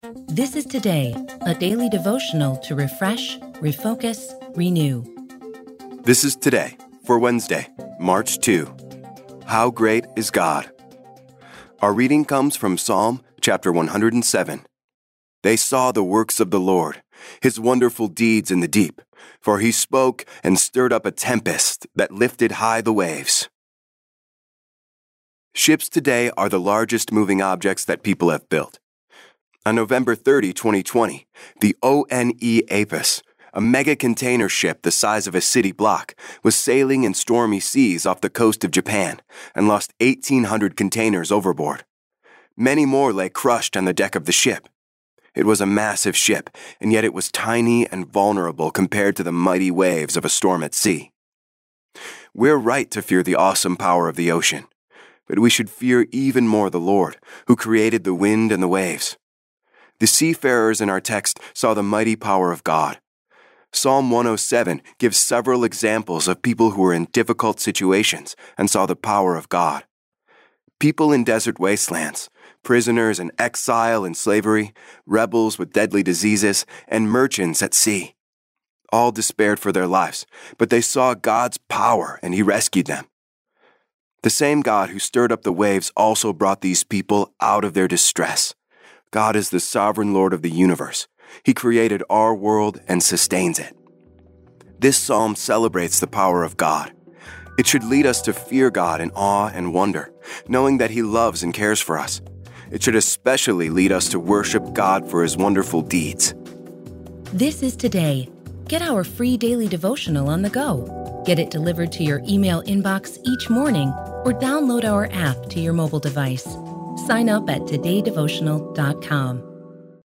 This is Today, a daily devotional to refresh, refocus, renew. This is Today for Wednesday, March 2. How great is God? Our reading comes from Psalm chapter 107. They saw the works of the Lord, his wonderful deeds in the deep, for he spoke and stirred up a tempest that lifted high the waves. Ships today are the largest moving objects that people have built. On November 30, 2020, the ONE Apus, a mega container ship the size of a city block, was sailing in stormy seas off the coast of Japan and lost 1,800 containers overboard. Many more lay crushed on the deck of the ship. It was a massive ship, and yet it was tiny and vulnerable compared to the mighty waves of a storm at sea. We're right to fear the awesome power of the ocean, but we should fear even more the Lord, who created the wind and the waves. The seafarers in our text saw the mighty power of God. Psalm 107 gives several examples of people who were in difficult situations and saw the power of God. People in desert wastelands, prisoners in exile and slavery, rebels with deadly diseases, and merchants at sea. All despaired for their lives, but they saw God's power and he rescued them. The same God who stirred up the waves also brought these people out of their distress. God is the sovereign Lord of the universe. He created our world and sustains it. This psalm celebrates the power of God. It should lead us to fear God in awe and wonder, knowing that he loves and cares for us. It should especially lead us to worship God for his wonderful deeds. This is Today. Get our free daily devotional on the go. Get it delivered to your email inbox each morning or download our app to your mobile device. Sign up at todaydevotional.com.